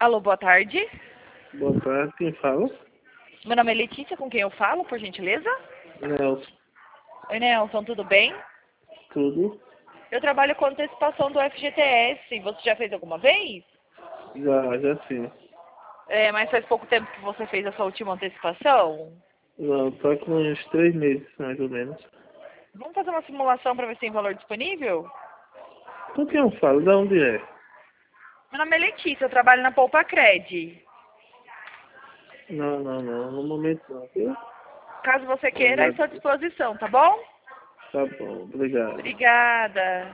Alô, boa tarde. Boa tarde, quem fala? Meu nome é Letícia, com quem eu falo, por gentileza? Nelson, Oi, Nelson, tudo bem? tudo? Eu trabalho com antecipação do FGTS. Você já fez alguma vez? Já sim. Mas faz pouco tempo que você fez a sua última antecipação? Não, tá com uns 3 meses, mais ou menos. Vamos fazer uma simulação para ver se tem valor disponível? Com quem eu falo? De onde é? Meu nome é Letícia, eu trabalho na Poupa Cred. Não, no momento não, viu? Caso você queira, à sua Obrigado. disposição, tá bom? Tá bom, obrigado. Obrigada.